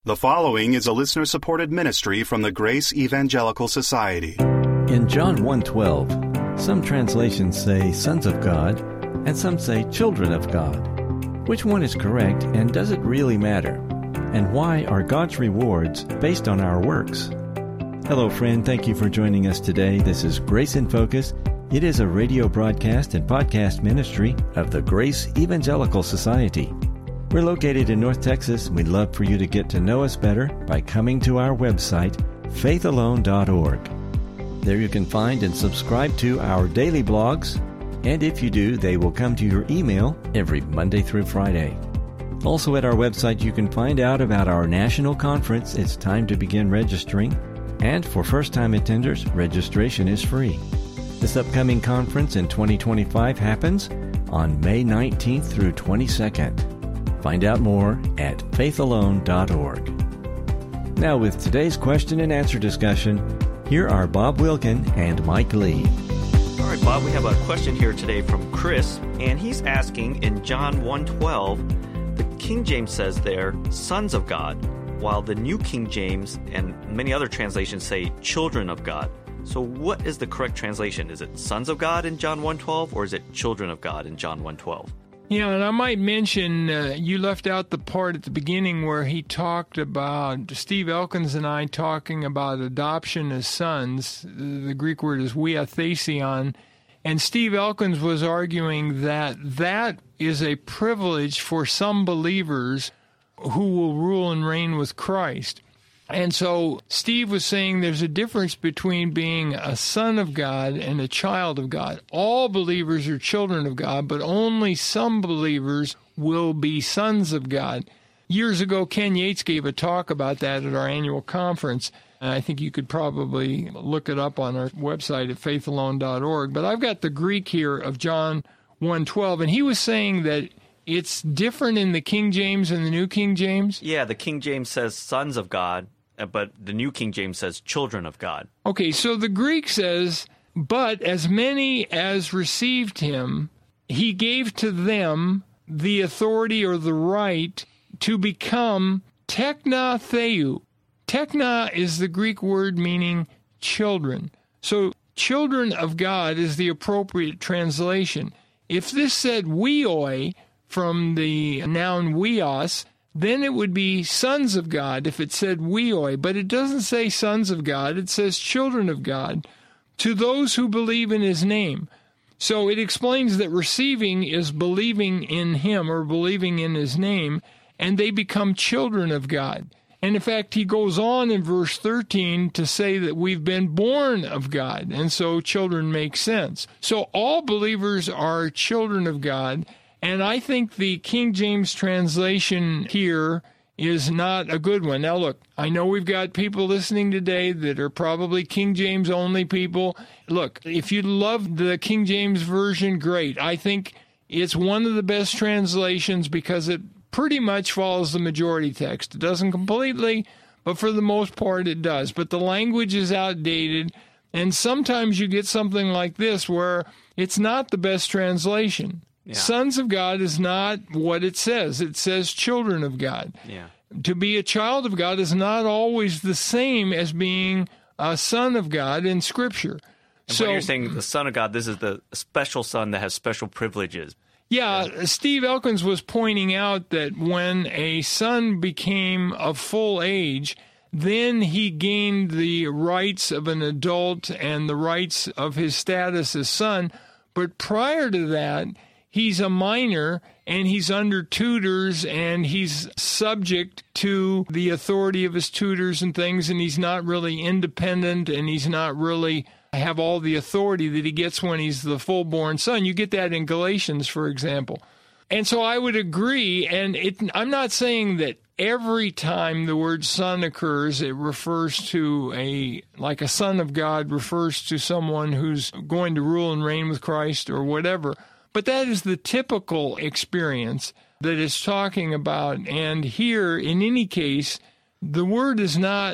The following is a listener-supported ministry from the Grace Evangelical Society. In John 1:12, some translations say sons of God, and some say children of God. Which one is correct, and does it really matter? And why are God's rewards based on our works? Hello, friend. Thank you for joining us today. This is Grace in Focus. It is a radio broadcast and podcast ministry of the Grace Evangelical Society. We're located in North Texas. We'd love for you to get to know us better by coming to our website, faithalone.org. There you can find and subscribe to our daily blogs, and if you do, they will come to your email every Monday through Friday. Also at our website, you can find out about our national conference. It's time to begin registering, and for first-time attenders, registration is free. This upcoming conference in 2025 happens on May 19th through 22nd. Find out more at faithalone.org. Now with today's question and answer discussion, here are Bob Wilkin and Mike Lee. All right, Bob, we have a question here today from Chris, and he's asking in John 1:12, the King James says there, sons of God, while the New King James and many other translations say children of God. So what is the correct translation? Is it sons of God in John 1:12, or is it children of God in John 1:12? Yeah, and I might mention, you left out the part at the beginning where he talked about, Steve Elkins and I talking about adoption as sons. The Greek word is huiothesion. And Steve Elkins was arguing that that is a privilege for some believers who will rule and reign with Christ. And so Steve was saying there's a difference between being a son of God and a child of God. All believers are children of God, but only some believers will be sons of God. Years ago, Ken Yates gave a talk about that at our annual conference. I think you could probably look it up on our website at faithalone.org. But I've got the Greek here of John 1:12, and he was saying that it's different in the King James and the New King James. Yeah, the King James says sons of God, but the New King James says children of God. Okay, so the Greek says, but as many as received him, he gave to them the authority or the right to become tekna theou. Tekna is the Greek word meaning children. So children of God is the appropriate translation. If this said huioi from the noun huios, then it would be sons of God if it said huioi, but it doesn't say sons of God, it says children of God, to those who believe in his name. So it explains that receiving is believing in him or believing in his name, and they become children of God. And in fact, he goes on in verse 13 to say that we've been born of God, and so children make sense. So all believers are children of God. And I think the King James translation here is not a good one. Now, look, I know we've got people listening today that are probably King James only people. Look, if you love the King James version, great. I think it's one of the best translations because it pretty much follows the majority text. It doesn't completely, but for the most part it does. But the language is outdated, and sometimes you get something like this where it's not the best translation. Yeah. Sons of God is not what it says. It says children of God. Yeah. To be a child of God is not always the same as being a son of God in Scripture. And so, when you're saying the son of God, this is the special son that has special privileges. Yeah, Steve Elkins was pointing out that when a son became of full age, then he gained the rights of an adult and the rights of his status as son. But prior to that, he's a minor, and he's under tutors, and he's subject to the authority of his tutors and things, and he's not really independent, and he's not really have all the authority that he gets when he's the full-born son. You get that in Galatians, for example. And so I would agree, and I'm not saying that every time the word son occurs, it refers to like a son of God refers to someone who's going to rule and reign with Christ or whatever. But that is the typical experience that it's talking about. And here, in any case, the word is not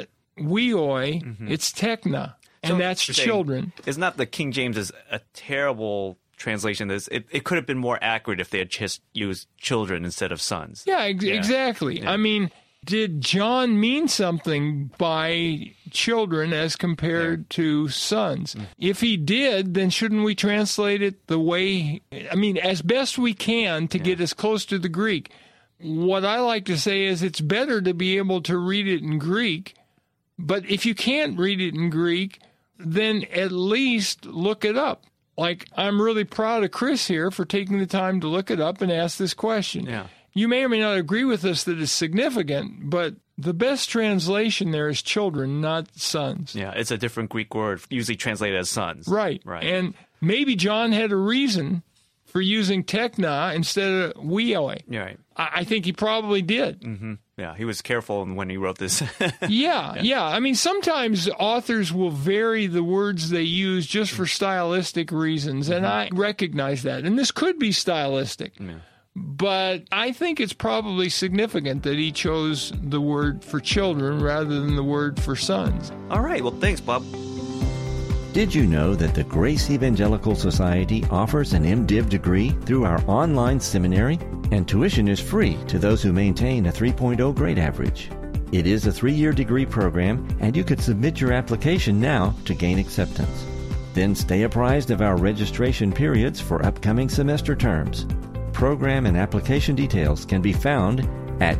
huioi, it's tekna, and that's children. It's not that King James is a terrible translation. It could have been more accurate if they had just used children instead of sons. Yeah, exactly. Yeah. I mean, did John mean something by children as compared to sons? If he did, then shouldn't we translate it the way, as best we can to get as close to the Greek? What I like to say is it's better to be able to read it in Greek, but if you can't read it in Greek, then at least look it up. Like, I'm really proud of Chris here for taking the time to look it up and ask this question. Yeah. You may or may not agree with us that it's significant, but the best translation there is children, not sons. Yeah, it's a different Greek word, usually translated as sons. Right. And maybe John had a reason for using tekna instead of weoi. Right. I think he probably did. Mm-hmm. Yeah, he was careful when he wrote this. Yeah. Sometimes authors will vary the words they use just for stylistic reasons, and I recognize that. And this could be stylistic. Yeah. But I think it's probably significant that he chose the word for children rather than the word for sons. All right. Well, thanks, Bob. Did you know that the Grace Evangelical Society offers an MDiv degree through our online seminary? And tuition is free to those who maintain a 3.0 grade average. It is a 3-year degree program, and you could submit your application now to gain acceptance. Then stay apprised of our registration periods for upcoming semester terms. Program and application details can be found at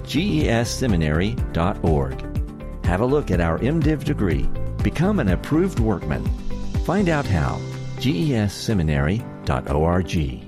gesseminary.org. Have a look at our MDiv degree. Become an approved workman. Find out how. gesseminary.org.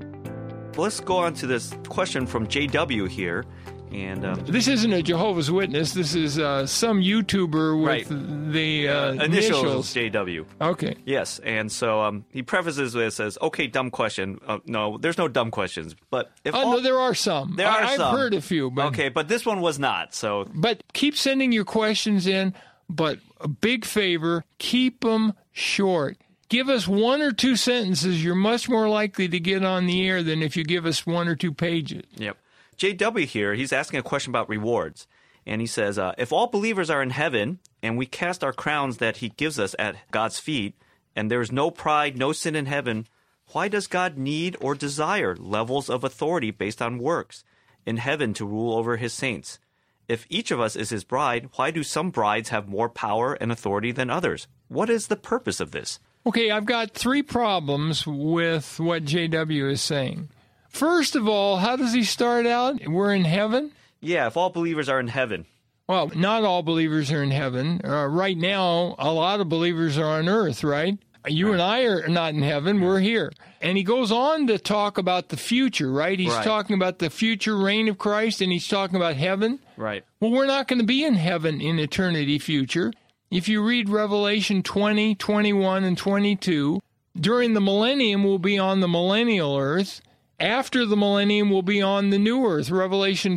Let's go on to this question from JW here. And this isn't a Jehovah's Witness. This is some YouTuber with the initials JW. Okay. Yes, and so he prefaces with says, "Okay, dumb question." No, there's no dumb questions. But if no, there are some. I've heard a few. But, okay, but this one was not. So, but keep sending your questions in. But a big favor: keep them short. Give us 1 or 2 sentences. You're much more likely to get on the air than if you give us 1 or 2 pages. Yep. JW here, he's asking a question about rewards. And he says, if all believers are in heaven and we cast our crowns that he gives us at God's feet, and there is no pride, no sin in heaven, why does God need or desire levels of authority based on works in heaven to rule over his saints? If each of us is his bride, why do some brides have more power and authority than others? What is the purpose of this? Okay, I've got 3 problems with what JW is saying. First of all, how does he start out? We're in heaven? Yeah, if all believers are in heaven. Well, not all believers are in heaven. Right now, a lot of believers are on earth, right? You and I are not in heaven. We're here. And he goes on to talk about the future, right? He's talking about the future reign of Christ, and he's talking about heaven. Right. Well, we're not going to be in heaven in eternity future. If you read Revelation 20, 21, and 22, during the millennium, we'll be on the millennial earth. After the millennium, we'll be on the new earth. Revelation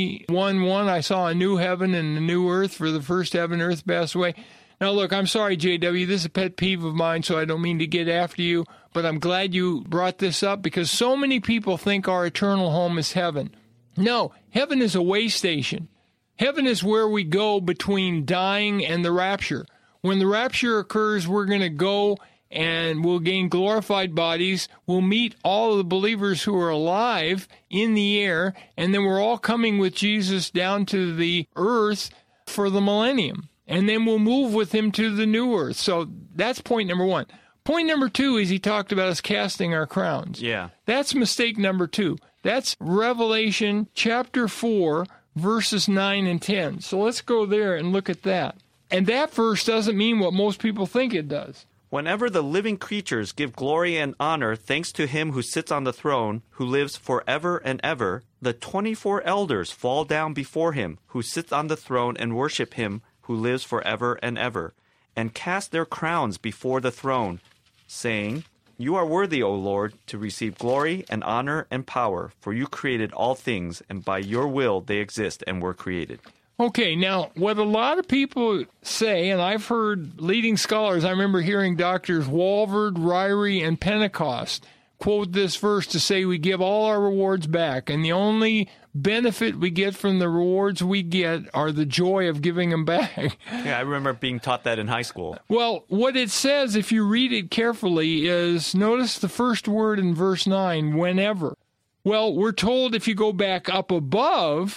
21:1, I saw a new heaven and a new earth, for the first heaven and earth passed away. Now, look, I'm sorry, JW, this is a pet peeve of mine, so I don't mean to get after you, but I'm glad you brought this up because so many people think our eternal home is heaven. No, heaven is a way station. Heaven is where we go between dying and the rapture. When the rapture occurs, we're going to go and we'll gain glorified bodies. We'll meet all of the believers who are alive in the air, and then we're all coming with Jesus down to the earth for the millennium. And then we'll move with him to the new earth. So that's point number 1. Point number 2 is he talked about us casting our crowns. Yeah. That's mistake number 2. That's Revelation chapter 4, verses 9 and 10. So let's go there and look at that. And that verse doesn't mean what most people think it does. Whenever the living creatures give glory and honor thanks to him who sits on the throne, who lives forever and ever, the 24 elders fall down before him who sits on the throne and worship him who lives forever and ever, and cast their crowns before the throne, saying, "You are worthy, O Lord, to receive glory and honor and power, for you created all things, and by your will they exist and were created." Okay, now, what a lot of people say, and I've heard leading scholars, I remember hearing Drs. Walvoord, Ryrie, and Pentecost quote this verse to say we give all our rewards back, and the only benefit we get from the rewards we get are the joy of giving them back. Yeah, I remember being taught that in high school. Well, what it says, if you read it carefully, is notice the first word in verse 9, whenever. Well, we're told if you go back up above,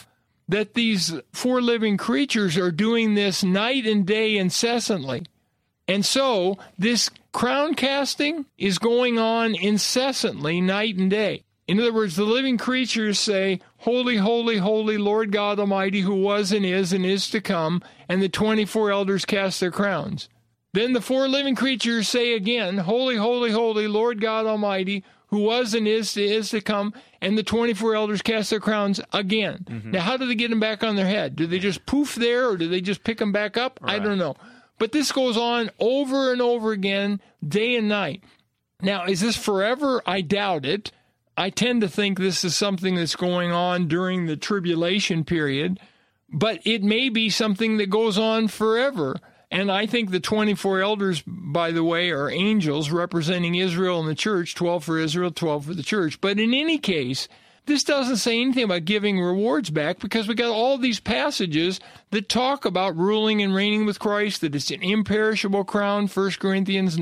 that these four living creatures are doing this night and day incessantly. And so this crown casting is going on incessantly night and day. In other words, the living creatures say, "Holy, holy, holy, Lord God Almighty, who was and is to come," and the 24 elders cast their crowns. Then the four living creatures say again, "Holy, holy, holy, Lord God Almighty, who was and is to come," and the 24 elders cast their crowns again. Mm-hmm. Now, how do they get them back on their head? Do they just poof there, or do they just pick them back up? Right. I don't know. But this goes on over and over again, day and night. Now, is this forever? I doubt it. I tend to think this is something that's going on during the tribulation period, but it may be something that goes on forever. And I think the 24 elders, by the way, are angels representing Israel and the church, 12 for Israel, 12 for the church. But in any case, this doesn't say anything about giving rewards back, because we got all these passages that talk about ruling and reigning with Christ, that it's an imperishable crown, 1 Corinthians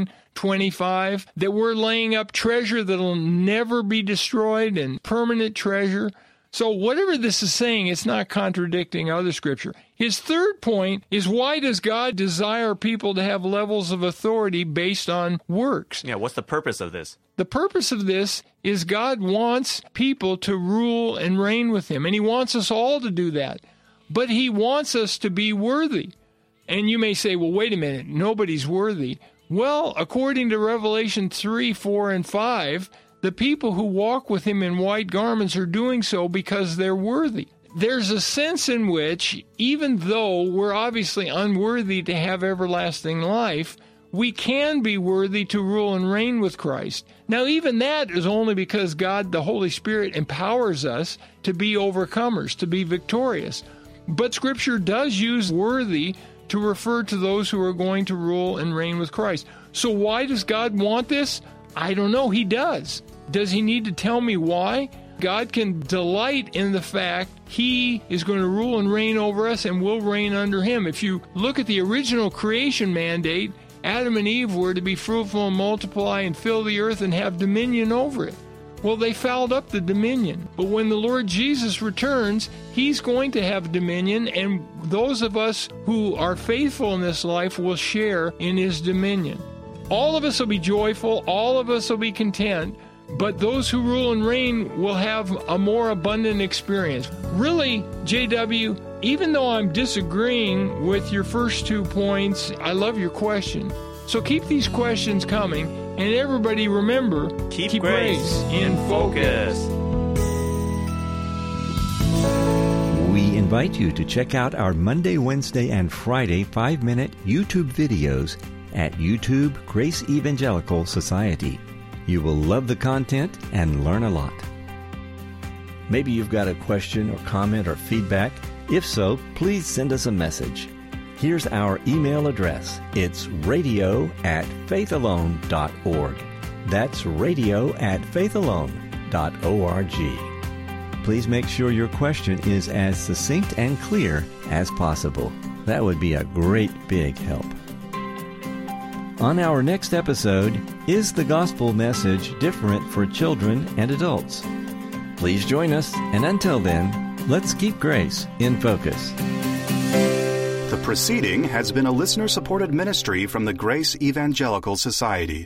9:25, that we're laying up treasure that'll never be destroyed and permanent treasure. So whatever this is saying, it's not contradicting other scripture. His third point is, why does God desire people to have levels of authority based on works? Yeah, what's the purpose of this? The purpose of this is God wants people to rule and reign with him, and he wants us all to do that. But he wants us to be worthy. And you may say, well, wait a minute, nobody's worthy. Well, according to Revelation 3, 4, and 5, the people who walk with him in white garments are doing so because they're worthy. There's a sense in which, even though we're obviously unworthy to have everlasting life, we can be worthy to rule and reign with Christ. Now, even that is only because God, the Holy Spirit, empowers us to be overcomers, to be victorious. But Scripture does use worthy to refer to those who are going to rule and reign with Christ. So why does God want this? I don't know. He does. Does he need to tell me why? God can delight in the fact he is going to rule and reign over us, and we'll reign under him. If you look at the original creation mandate, Adam and Eve were to be fruitful and multiply and fill the earth and have dominion over it. Well, they fouled up the dominion. But when the Lord Jesus returns, he's going to have dominion, and those of us who are faithful in this life will share in his dominion. All of us will be joyful, all of us will be content, but those who rule and reign will have a more abundant experience. Really, JW, even though I'm disagreeing with your first 2 points, I love your question. So keep these questions coming, and everybody remember, keep grace in focus. We invite you to check out our Monday, Wednesday, and Friday 5-minute YouTube videos at YouTube Grace Evangelical Society. You will love the content and learn a lot. Maybe you've got a question or comment or feedback. If so, please send us a message. Here's our email address. It's radio@faithalone.org. That's radio@faithalone.org. Please make sure your question is as succinct and clear as possible. That would be a great big help. On our next episode, is the gospel message different for children and adults? Please join us, and until then, let's keep grace in focus. The proceeding has been a listener-supported ministry from the Grace Evangelical Society.